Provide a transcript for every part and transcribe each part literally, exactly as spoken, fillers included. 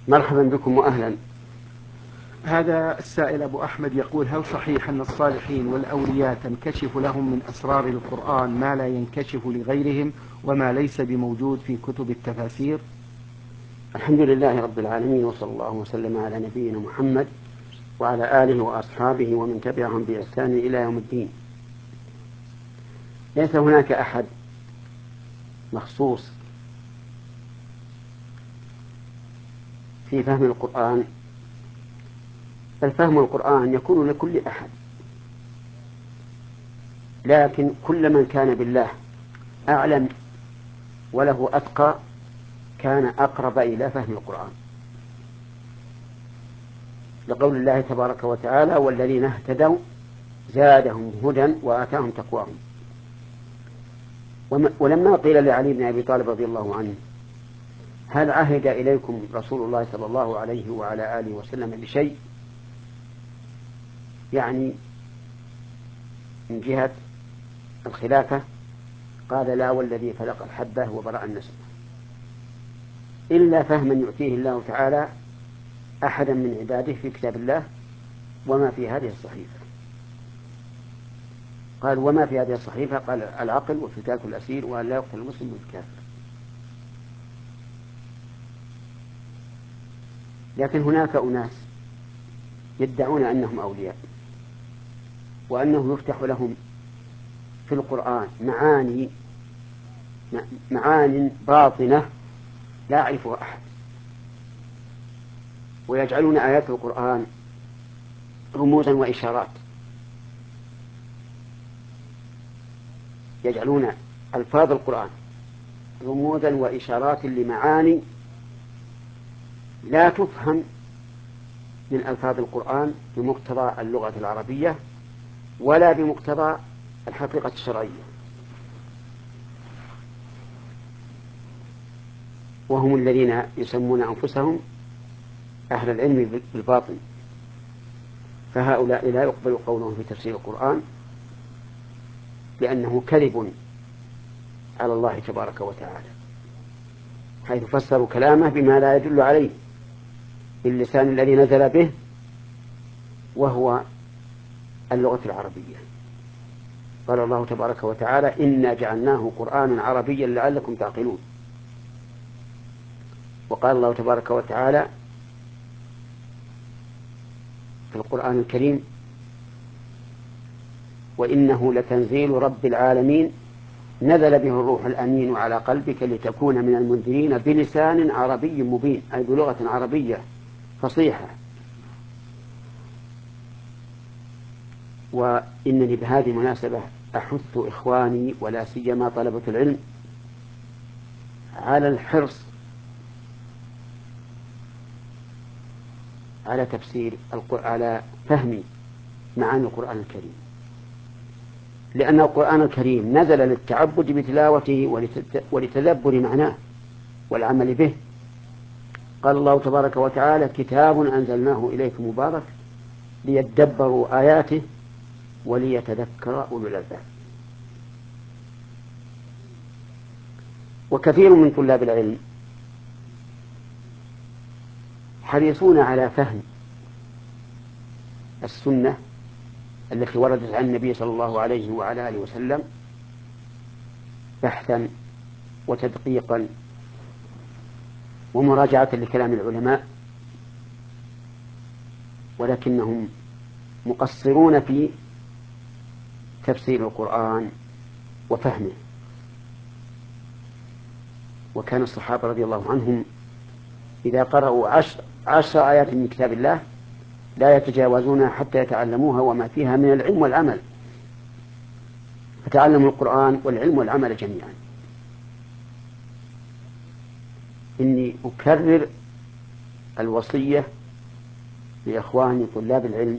مرحبا بكم وأهلا. هذا السائل أبو أحمد يقول: هل صحيح أن الصالحين والأولياء تنكشف لهم من أسرار القرآن ما لا ينكشف لغيرهم وما ليس بموجود في كتب التفاسير؟ الحمد لله رب العالمين، وصلى الله وسلم على نبينا محمد وعلى آله وأصحابه ومن تبعهم بإحسان إلى يوم الدين. ليس هناك أحد مخصوص في فهم القرآن، بل فهم القرآن يكون لكل أحد، لكن كل من كان بالله أعلم وله أتقى كان أقرب إلى فهم القرآن، لقول الله تبارك وتعالى: والذين اهتدوا زادهم هدى وآتاهم تقواهم. ولما قيل لعلي بن أبي طالب رضي الله عنه: هل عهد إليكم رسول الله صلى الله عليه وعلى آله وسلم بشيء، يعني من جهة الخلافة؟ قال: لا والذي فلق الحبة وبرأ النسمة، إلا فهما يؤتيه الله تعالى أحدا من عباده في كتاب الله وما في هذه الصحيفة. قال: وما في هذه الصحيفة؟ قال: العقل وفتاة الأسير وأن لا يقتل المسلم بالكافر. لكن هناك أناس يدعون أنهم أولياء، وأنه يفتح لهم في القرآن معاني معان باطنة لا يعرفها أحد، ويجعلون آيات القرآن رموزا وإشارات، يجعلون ألفاظ القرآن رموزا وإشارات لمعاني لا تفهم من ألفاظ القرآن بمقتضى اللغة العربية ولا بمقتضى الحقيقة الشرعية، وهم الذين يسمون أنفسهم أهل العلم بالباطن. فهؤلاء لا يقبل قولهم في تفسير القرآن، لأنه كذب على الله تبارك وتعالى، حيث فسروا كلامه بما لا يدل عليه باللسان الذي نزل به وهو اللغة العربية. قال الله تبارك وتعالى: إنا جعلناه قرآنا عربيا لعلكم تعقلون. وقال الله تبارك وتعالى في القرآن الكريم: وإنه لتنزيل رب العالمين نزل به الروح الأمين على قلبك لتكون من المنذرين بلسان عربي مبين، أي بلغة عربية فصيحة. وإنني بهذه المناسبة أحث إخواني ولا سيما طلبة العلم على الحرص على تفسير على فهم معاني القرآن الكريم، لأن القرآن الكريم نزل للتعبد بتلاوته ولتدبر معناه والعمل به. قال الله تبارك وتعالى: كتاب أنزلناه إليك مبارك ليدبروا آياته وليتذكر أولو الألباب. وكثير من طلاب العلم حريصون على فهم السنة التي وردت عن النبي صلى الله عليه وعلى آله وسلم بحثا وتدقيقا ومراجعة لكلام العلماء، ولكنهم مقصرون في تفسير القرآن وفهمه. وكان الصحابة رضي الله عنهم إذا قرأوا عشر, عشر آيات من كتاب الله لا يتجاوزونها حتى يتعلموها وما فيها من العلم والعمل، فتعلموا القرآن والعلم والعمل جميعا. إني أكرر الوصية لإخواني طلاب العلم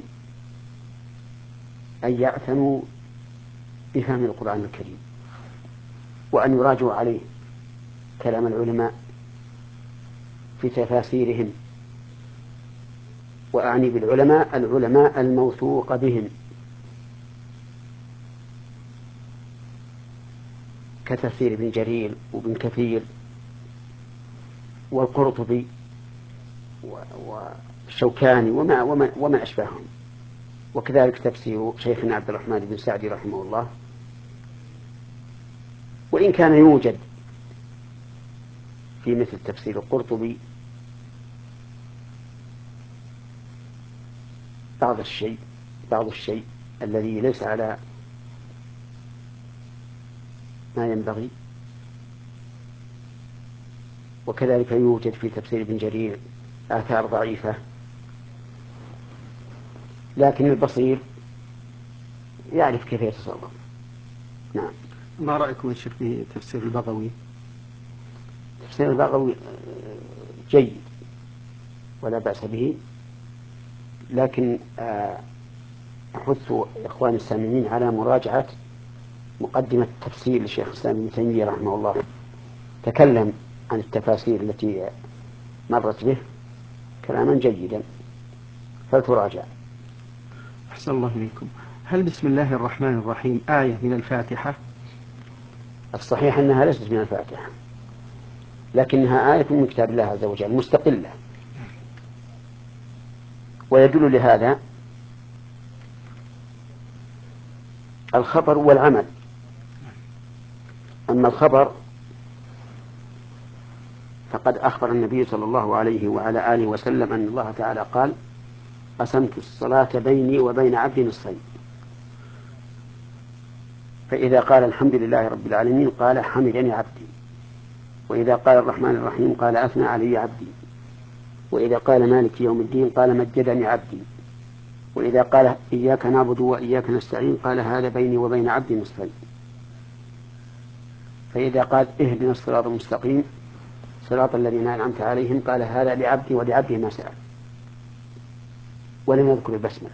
أن يعتنوا بفهم القرآن الكريم، وأن يراجعوا عليه كلام العلماء في تفاسيرهم، وأعني بالعلماء العلماء الموثوق بهم كتفسير ابن جرير وابن كثير والقرطبي والشوكاني وما, وما, وما أشباههم، وكذلك تفسير شيخنا عبد الرحمن بن سعدي رحمه الله. وإن كان يوجد في مثل تفسير القرطبي بعض الشيء بعض الشيء الذي ليس على ما ينبغي، وكذلك يوجد في تفسير ابن جرير آثار ضعيفة، لكن البصير يعرف كيف يتصرف. نعم. ما رأيكم يا شيخ في تفسير البغوي؟ تفسير البغوي جيد ولا بأس به، لكن أحث إخواني السامعين على مراجعة مقدمة تفسير للشيخ الإسلام ابن تيمية رحمه الله، تكلم عن التفاسير التي مرت به كلاما جيدا، فلتراجع. أحسن الله إليكم. هل بسم الله الرحمن الرحيم آية من الفاتحة؟ الصحيح أنها ليست من الفاتحة، لكنها آية من كتاب الله عز وجل مستقلة، ويدل لهذا الخبر والعمل. أما الخبر فقد أخبر النبي صلى الله عليه وعلى آله وسلم أن الله تعالى قال: قسمت الصلاة بيني وبين عبدي نصفين، فإذا قال الحمد لله رب العالمين قال حمدني عبدي، وإذا قال الرحمن الرحيم قال أثنى علي عبدي، وإذا قال مالك يوم الدين قال مجدني عبدي، وإذا قال إياك نعبد وإياك نستعين قال هذا بيني وبين عبدي نصفين. فإذا قال اهدنا الصراط المستقيم صراط الذين أنعمت عليهم قال هذا لعبدي ولعبدي ما سأل، ولم يذكر البسملة.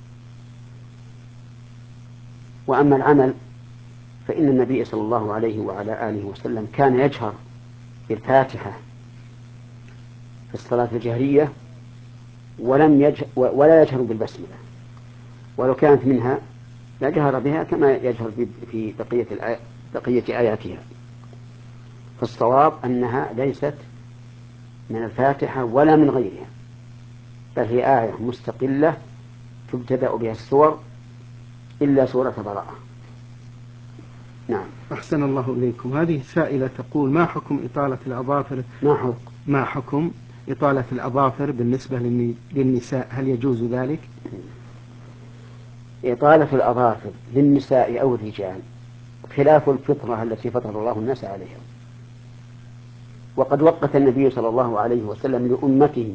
وأما العمل فإن النبي صلى الله عليه وعلى آله وسلم كان يجهر بالفاتحة في الصلاة الجهرية ولم يجهر ولا يجهر بالبسملة، ولو كانت منها لجهر بها كما يجهر في بقية, الآي... بقية آياتها. فالصواب أنها ليست من الفاتحة ولا من غيرها، بل هي آية مستقلة تبتدأ بها السور إلا سورة براءة. نعم. أحسن الله إليكم. هذه سائلة تقول: ما حكم إطالة الأظافر ما حكم ما حكم إطالة الأظافر بالنسبة للنساء؟ هل يجوز ذلك؟ إطالة الأظافر للنساء أو الرجال خلاف الفطرة التي فطر الله الناس عليها، وقد وقت النبي صلى الله عليه وسلم لأمته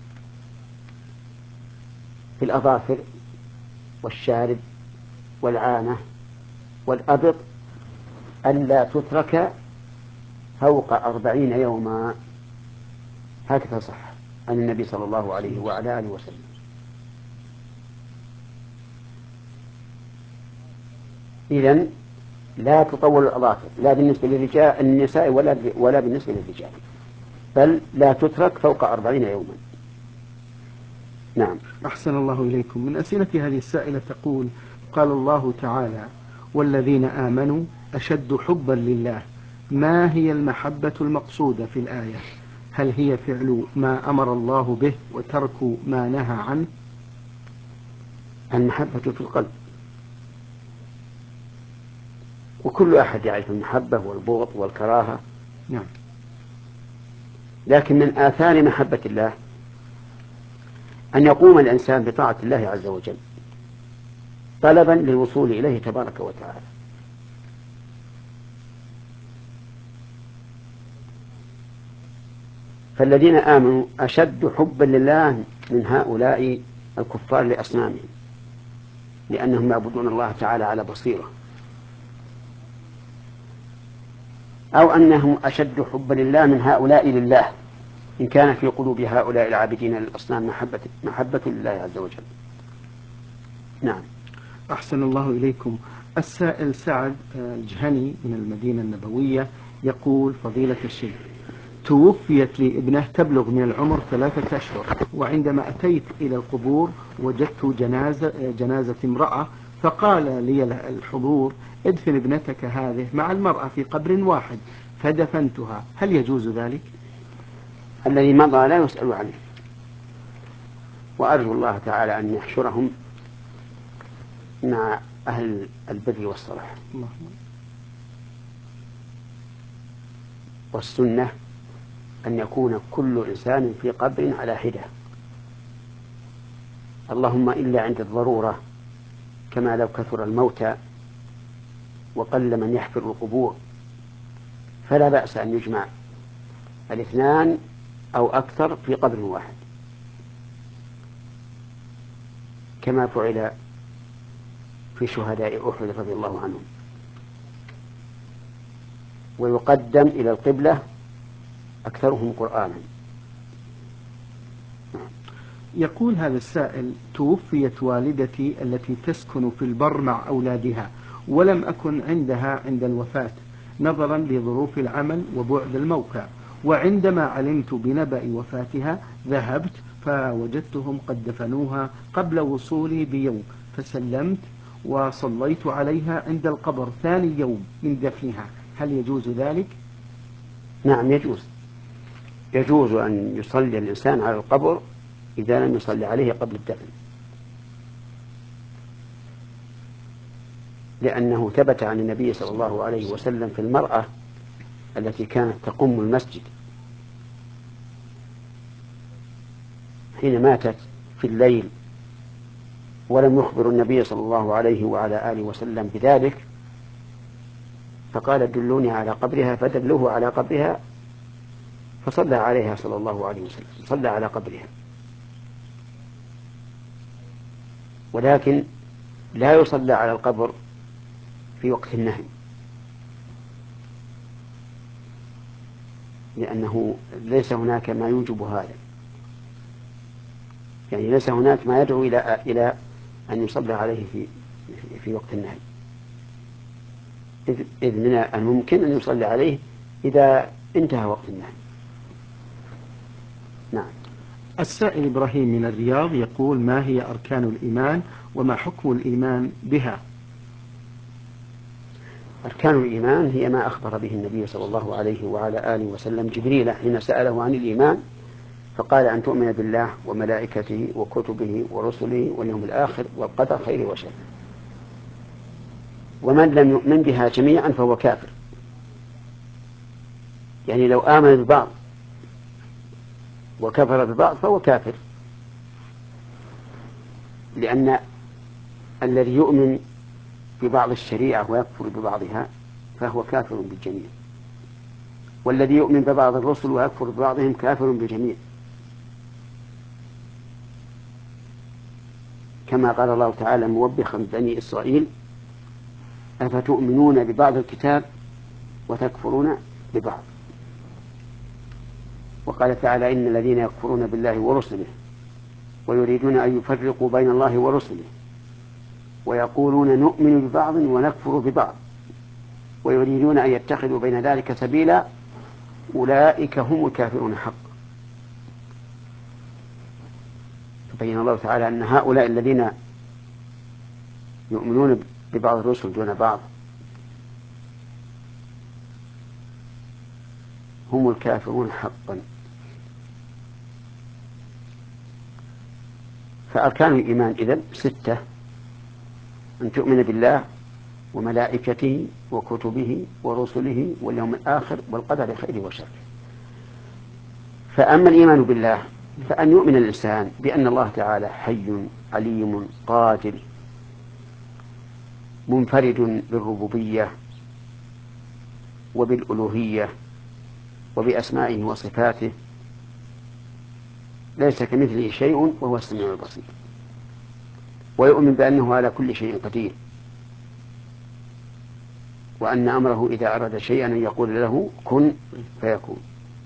في الأظافر والشارب والعانة والأبط ألا تترك فوق أربعين يوما، هكذا صح عن النبي صلى الله عليه وعلى آله وسلم. إذن لا تطول الأظافر لا بالنسبة للرجال النساء ولا ولا بالنسبة للرجال، بل لا تترك فوق أربعين يوما. نعم. أحسن الله إليكم. من أسئلة هذه السائلة تقول: قال الله تعالى: والذين آمنوا أشد حبا لله، ما هي المحبة المقصودة في الآية؟ هل هي فعل ما أمر الله به وترك ما نهى عنه؟ المحبة في القلب، وكل أحد يعرف المحبة والبغض والكراهة. نعم. لكن من آثار محبة الله أن يقوم الإنسان بطاعة الله عز وجل طلبا للوصول إليه تبارك وتعالى. فالذين آمنوا أشد حبا لله من هؤلاء الكفار لأصنامهم، لأنهم يعبدون الله تعالى على بصيرة، أو أنهم أشد حبا لله من هؤلاء لله، إن كان في قلوب هؤلاء العابدين للأصنام محبة, محبة لله عز وجل. نعم. أحسن الله إليكم. السائل سعد الجهني من المدينة النبوية يقول: فضيلة الشيخ، توفيت لي ابنة تبلغ من العمر ثلاثة أشهر، وعندما أتيت إلى القبور وجدت جنازة, جنازة امرأة، فقال لي الحضور: ادفن ابنتك هذه مع المرأة في قبر واحد، فدفنتها، هل يجوز ذلك؟ الذي مضى لا يسأل عنه، وأرجو الله تعالى أن يحشرهم مع أهل البر والصلاح. والسنة أن يكون كل إنسان في قبر على حدة، اللهم إلا عند الضرورة، كما لو كثر الموتى وقل من يحفر القبور، فلا بأس أن يجمع الاثنان أو أكثر في قبر واحد، كما فعل في شهداء أحد رضي الله عنهم. ويقدم إلى القبلة أكثرهم قرآنا. يقول هذا السائل: توفيت والدتي التي تسكن في البر مع أولادها، ولم أكن عندها عند الوفاة نظرا لظروف العمل وبعد الموقع، وعندما علمت بنبأ وفاتها ذهبت فوجدتهم قد دفنوها قبل وصولي بيوم، فسلمت وصليت عليها عند القبر ثاني يوم من دفنها، هل يجوز ذلك؟ نعم يجوز، يجوز أن يصلي الإنسان على القبر إذا لم يصلي عليه قبل الدفن، لأنه ثبت عن النبي صلى الله عليه وسلم في المرأة التي كانت تقوم المسجد حين ماتت في الليل ولم يخبر النبي صلى الله عليه وعلى آله وسلم بذلك، فقال: دلوني على قبرها، فدلوه على قبرها فصلى عليها صلى الله عليه وسلم، صلى على قبرها. ولكن لا يصلى على القبر في وقت النهي، لأنه ليس هناك ما يوجب هذا، يعني ليس هناك ما يدعو إلى إلى أن يصلى عليه في في وقت النهي، إذ من الممكن أن يصلى عليه إذا انتهى وقت النهي. نعم. السائل إبراهيم من الرياض يقول: ما هي أركان الإيمان وما حكم الإيمان بها؟ أركان الإيمان هي ما أخبر به النبي صلى الله عليه وعلى آله وسلم جبريل حين سأله عن الإيمان، فقال: أن تؤمن بالله وملائكته وكتبه ورسله واليوم الآخر والقدر خيره وشره. ومن لم يؤمن بها جميعا فهو كافر، يعني لو آمن ببعض وكفر ببعض فهو كافر، لأن الذي يؤمن ببعض الشريعة ويكفر ببعضها فهو كافر بالجميع، والذي يؤمن ببعض الرسل ويكفر ببعضهم كافر بالجميع، كما قال الله تعالى موبخا بني إسرائيل: أفتؤمنون ببعض الكتاب وتكفرون ببعض. وقال تعالى: إن الذين يكفرون بالله ورسله ويريدون أن يفرقوا بين الله ورسله ويقولون نؤمن ببعض ونكفر ببعض ويريدون أن يتخذوا بين ذلك سبيلا أولئك هم الكافرون حقا. فبين الله تعالى أن هؤلاء الذين يؤمنون ببعض الرسل دون بعض هم الكافرون حقا. فأركان الإيمان إذن ستة: أن تؤمن بالله وملائكته وكتبه ورسله واليوم الآخر والقدر خيره وشره. فأما الإيمان بالله فأن يؤمن الإنسان بأن الله تعالى حي عليم قادر منفرد بالربوبية وبالألوهية وبأسمائه وصفاته، ليس كمثله شيء وهو السميع البصير. ويؤمن بأنه على كل شيء قدير، وأن أمره إذا أراد شيئا أن يقول له كن فيكون.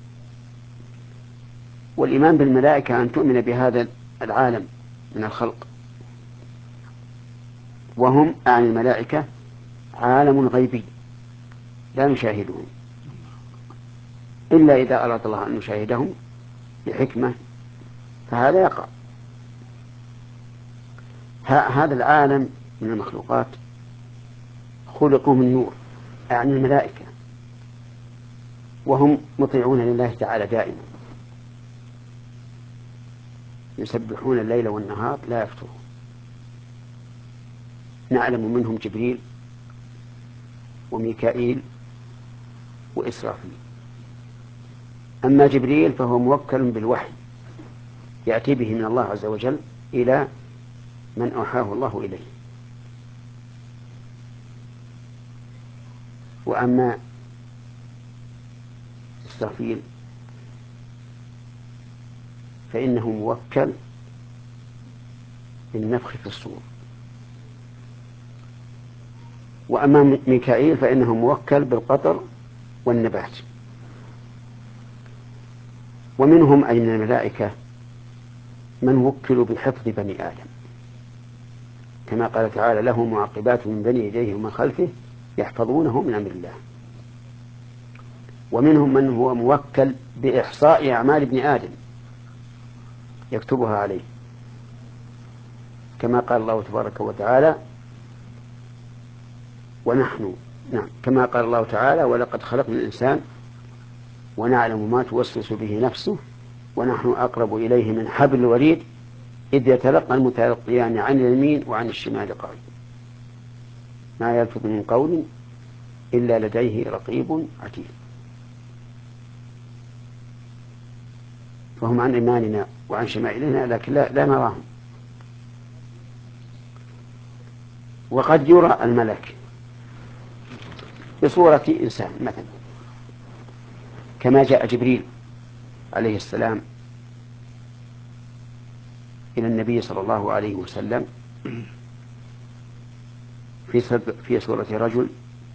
والإيمان بالملائكة أن تؤمن بهذا العالم من الخلق، وهم عن الملائكة عالم غيبي لا نشاهدهم إلا إذا أراد الله أن نشاهدهم بحكمة، فهذا يقع. هذا العالم من المخلوقات خلقوا من نور، يعني الملائكة، وهم مطيعون لله تعالى دائما. يسبحون الليل والنهار لا يفترون. نعلم منهم جبريل وميكائيل وإسرافيل. أما جبريل فهو موكل بالوحي يأتي به من الله عز وجل إلى من أوحاه الله إليه. وأما إسرافيل فإنه موكل بالنفخ في الصور. وأما ميكائيل فإنه موكل بالقطر والنبات. ومنهم أي من الملائكة من وكلوا بحفظ بني آدم، كما قال تعالى: له معقبات من بين يديه ومن خلفه يحفظونه من أمر الله. ومنهم من هو موكل بإحصاء أعمال ابن آدم يكتبها عليه، كما قال الله تبارك وتعالى: ونحن نعم كما قال الله تعالى: ولقد خلقنا الإنسان ونعلم ما توسوس به نفسه ونحن أقرب إليه من حبل الوريد إذ يتلقى المتلقيان عن اليمين وعن الشمال قعيد ما يلفظ من قول إلا لديه رقيب عتيد. فهم عن إيماننا وعن شمائلنا لكن لا, لا نراهم. وقد يرى الملك بصورة إنسان مثلا، كما جاء جبريل عليه السلام إلى النبي صلى الله عليه وسلم في في صورة رجل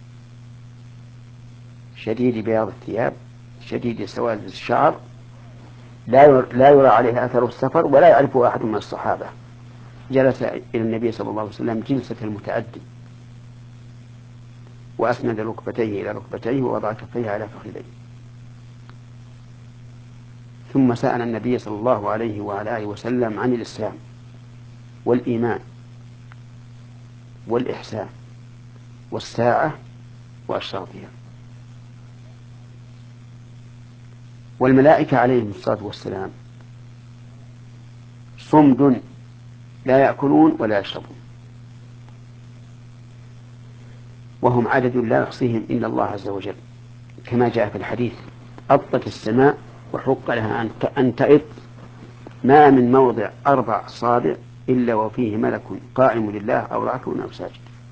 شديد بياض الثياب شديد سواد الشعر، لا لا يرى عليه أثر السفر ولا يعرفه أحد من الصحابة. جلس إلى النبي صلى الله عليه وسلم جلسة المتعدي، وأسند ركبتيه إلى ركبتيه ووضع كفيه على فخذيه، ثم سأل النبي صلى الله عليه وعلى آله وسلم عن الإسلام والإيمان والإحسان والساعة وأشراطها. والملائكة عليهم الصلاة والسلام صمد لا يأكلون ولا يشربون، وهم عدد لا يحصيهم إلا الله عز وجل، كما جاء في الحديث: أطت السماء وحق لها أن تئط ما من موضع أربع أصابع إلا وفيه ملك قائم لله أو راكع أو ساجد.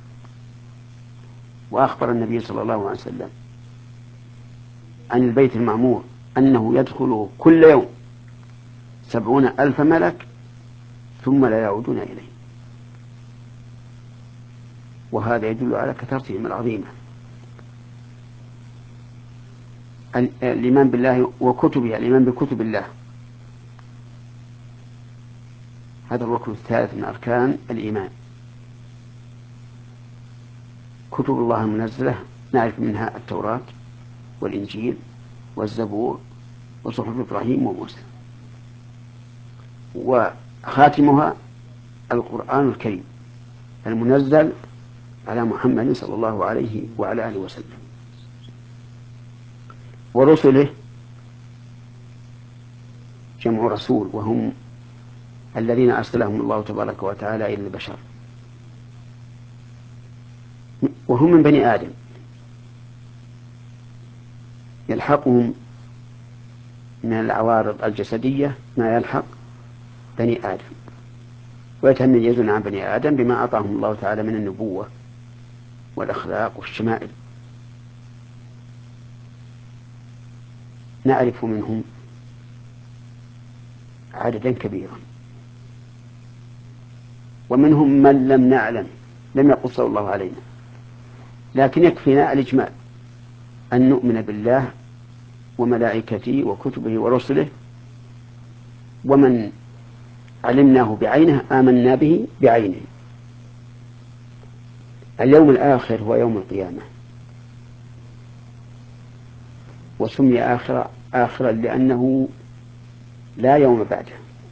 وأخبر النبي صلى الله عليه وسلم عن البيت المعمور أنه يدخله كل يوم سبعون ألف ملك ثم لا يعودون إليه. وهذا يدل على كثرتهم العظيمة. الإيمان بالله وكتبه، الإيمان بكتب الله، هذا الركن الثالث من أركان الإيمان. كتب الله المنزلة نعرف منها التوراة والإنجيل والزبور وصحف إبراهيم وموسى، وخاتمها القرآن الكريم المنزل على محمد صلى الله عليه وعلى آله وسلم. ورسله جمع رسول، وهم الذين أرسلهم الله تبارك وتعالى إلى البشر، وهم من بني آدم، يلحقهم من العوارض الجسدية ما يلحق بني آدم، ويتميزون عن بني آدم بما أعطاهم الله تعالى من النبوة والأخلاق والشمائل. نعرف منهم عددا كبيرا، ومنهم من لم نعلم لم يقصه الله علينا، لكن يكفينا الإجمال أن نؤمن بالله وملائكته وكتبه ورسله، ومن علمناه بعينه آمنا به بعينه. اليوم الآخر هو يوم القيامة، وسمي آخر آخرا لأنه لا يوم بعده.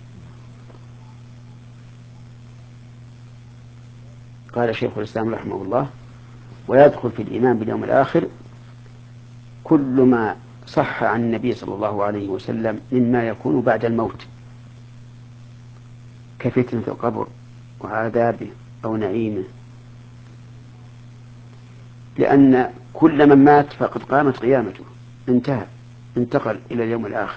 قال شيخ الإسلام رحمه الله: ويدخل في الإيمان باليوم الآخر كل ما صح عن النبي صلى الله عليه وسلم مما يكون بعد الموت كفتنة القبر وعذابه أو نعيمه، لأن كل من مات فقد قامت قيامته، انتهى، انتقل إلى اليوم الآخر.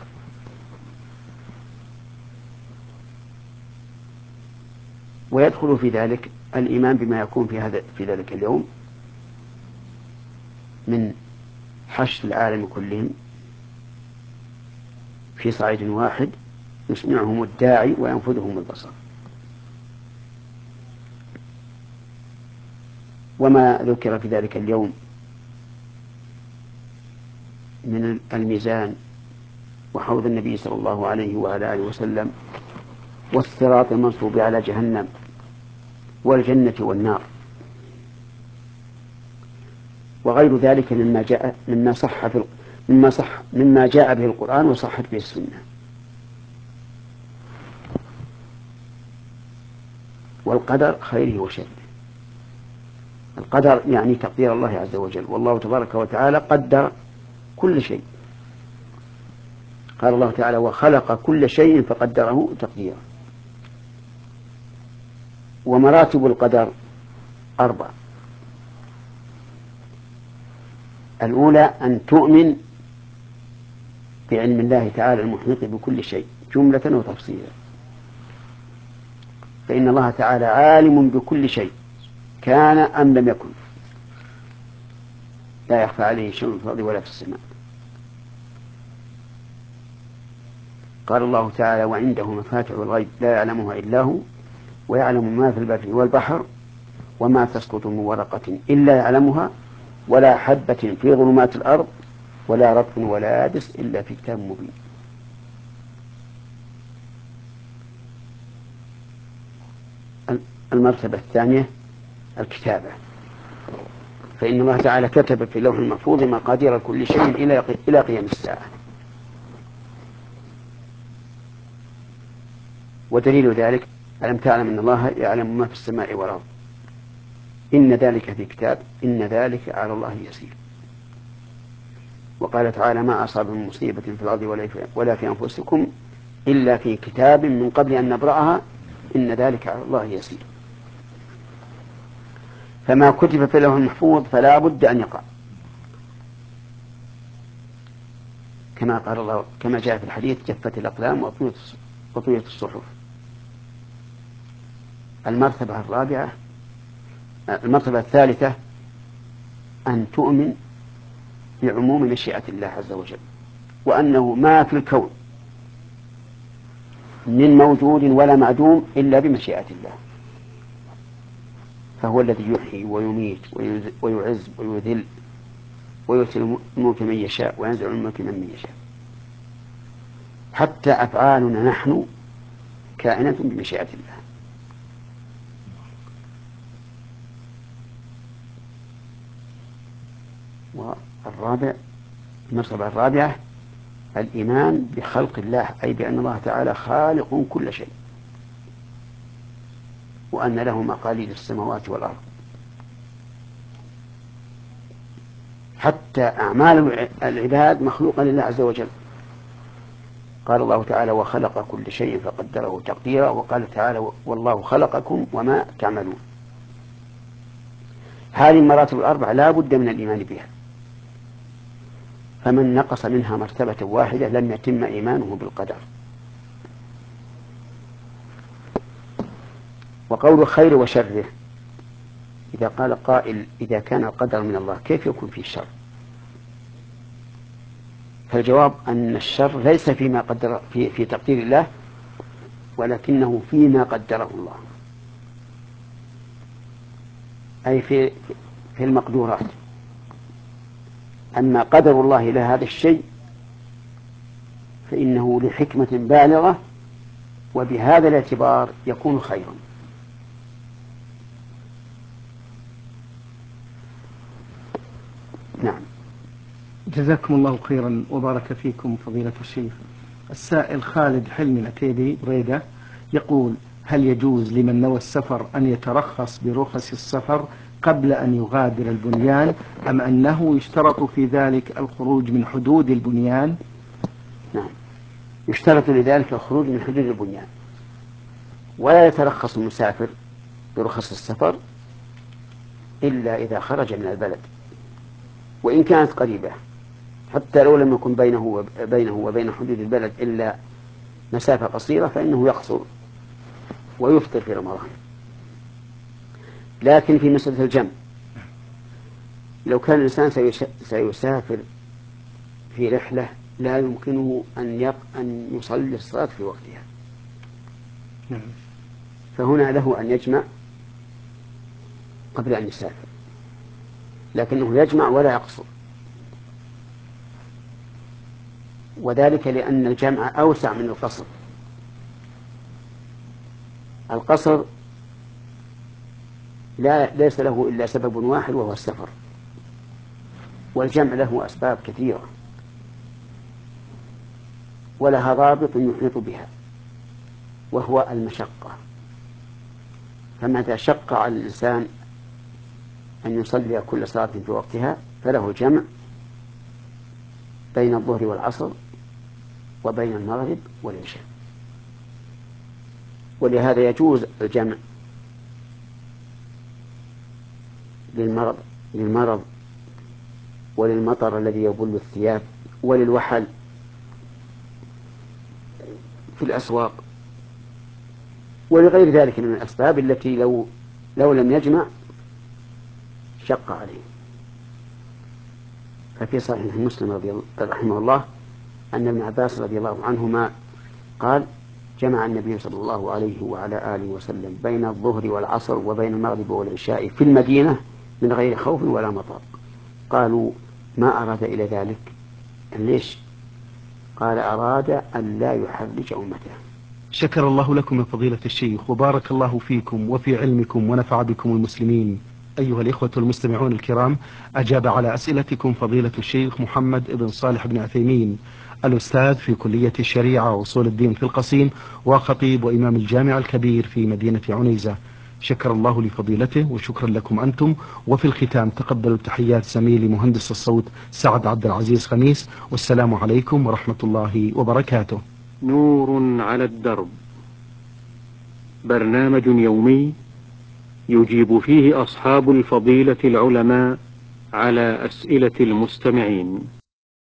ويدخل في ذلك الإيمان بما يكون في هذا في ذلك اليوم من حشر العالم كلهم في صعيد واحد يسمعهم الداعي وينفذهم البصر. وما ذكر في ذلك اليوم من الميزان وحوض النبي صلى الله عليه وعلى آله وسلم والصراط المنصوب على جهنم والجنة والنار وغير ذلك مما جاء مما صح في مما صح مما جاء به القرآن وصحت به السنة. والقدر خيره وشره. القدر يعني تقدير الله عز وجل، والله تبارك وتعالى قدر كل شيء. قال الله تعالى: وخلق كل شيء فقدره تقديرا. ومراتب القدر أربع: الأولى أن تؤمن بعلم الله تعالى المحيط بكل شيء جملة وتفصيلا، فإن الله تعالى عالم بكل شيء كان أم لم يكن، لا يخفى عليه شيء في الأرض ولا في السماء. قال الله تعالى: وعنده مفاتح الغيب لا يعلمها إلا هو ويعلم ما في البر والبحر وما تسقط من ورقة إلا يعلمها ولا حبة في ظلمات الأرض ولا رطب ولا يابس إلا في كتاب مبين. المرتبة الثانية الكتابة، فإن الله تعالى كتب في اللوح المحفوظ مقادير كل شيء إلى قيام الساعة. ودليل ذلك: ألم تعلم أن الله يعلم ما في السماء والأرض إن ذلك في كتاب إن ذلك على الله يسير. وقال تعالى: ما أصاب من مصيبة في الأرض ولا في أنفسكم إلا في كتاب من قبل أن نبرأها إن ذلك على الله يسير. فما كتب في اللوح المحفوظ فلا بد أن يقع، كما قال الله كما جاء في الحديث: جفت الأقلام وطويت الصحف. المرتبة الرابعة المرتبة الثالثة أن تؤمن بعموم مشيئة الله عز وجل، وأنه ما في الكون من موجود ولا معدوم إلا بمشيئة الله، فهو الذي يحيي ويميت ويعز ويذل ويؤتي الملك من يشاء وينزع الملك من يشاء. حتى أفعالنا نحن كائنة بمشيئة الله. والرابع المرتبة الرابعة الإيمان بخلق الله، أي بأن الله تعالى خالق كل شيء وأن له مقاليد السماوات والأرض. حتى أعمال العباد مخلوقة لله عز وجل. قال الله تعالى: وخلق كل شيء فقدره تقديرا. وقال تعالى: والله خلقكم وما تعملون. هذه المراتب الأربع لا بد من الإيمان بها، فمن نقص منها مرتبة واحدة لم يتم إيمانه بالقدر. وقول الخير وشره، إذا قال قائل: إذا كان القدر من الله كيف يكون فيه الشر؟ فالجواب أن الشر ليس فيما قدر في, في تقدير الله، ولكنه فيما قدره الله، أي في, في المقدورات. أما قدر الله لهذا الشيء فإنه لحكمة بالغة، وبهذا الاعتبار يكون خيرا. نعم. جزاكم الله خيرا وبارك فيكم فضيلة الشيخ. السائل خالد حلمي العتيبي بريدة يقول: هل يجوز لمن نوى السفر أن يترخص برخص السفر قبل أن يغادر البنيان، أم أنه يشترط في ذلك الخروج من حدود البنيان؟ نعم، يشترط لذلك الخروج من حدود البنيان، ولا يترخص المسافر برخص السفر إلا إذا خرج من البلد، وإن كانت قريبة، حتى لو لم يكن بينه وبينه وبين حدود البلد إلا مسافة قصيرة فإنه يقصر ويفطر في رمضان. لكن في مسألة الجمع، لو كان الإنسان سيسافر في رحلة لا يمكنه أن يق... أن يصلي الصلاة في وقتها، فهنا له أن يجمع قبل أن يسافر، لكنه يجمع ولا يقصر، وذلك لأن الجمع أوسع من القصر. القصر لا ليس له إلا سبب واحد وهو السفر، والجمع له أسباب كثيرة ولها ضابط يحيط بها، وهو المشقة. فمتى شق على الإنسان أن يصلي كل صلاة في وقتها فله الجمع بين الظهر والعصر وبين المغرب والعشاء. ولهذا يجوز الجمع للمرض للمرض وللمطر الذي يبل الثياب وللوحل في الأسواق ولغير ذلك من الأسباب التي لو لو لم يجمع شق عليه. ففي صحيح مسلم رضي الله رحمه الله أن ابن عباس رضي الله عنهما قال: جمع النبي صلى الله عليه وعلى آله وسلم بين الظهر والعصر وبين المغرب والعشاء في المدينة من غير خوف ولا مطر. قالوا: ما أراد إلى ذلك؟ ليش؟ قال: أراد أن لا يحرج أمته. شكر الله لكم يا فضيلة الشيخ، وبارك الله فيكم وفي علمكم ونفع بكم المسلمين. أيها الإخوة المستمعون الكرام، أجاب على أسئلتكم فضيلة الشيخ محمد بن صالح بن عثيمين، الأستاذ في كلية الشريعة وأصول الدين في القصيم، وخطيب وإمام الجامع الكبير في مدينة عنيزة. شكر الله لفضيلته وشكرا لكم أنتم. وفي الختام تقبلوا تحيات زميلي مهندس الصوت سعد عبد العزيز خميس، والسلام عليكم ورحمة الله وبركاته. نور على الدرب، برنامج يومي يجيب فيه أصحاب الفضيلة العلماء على أسئلة المستمعين.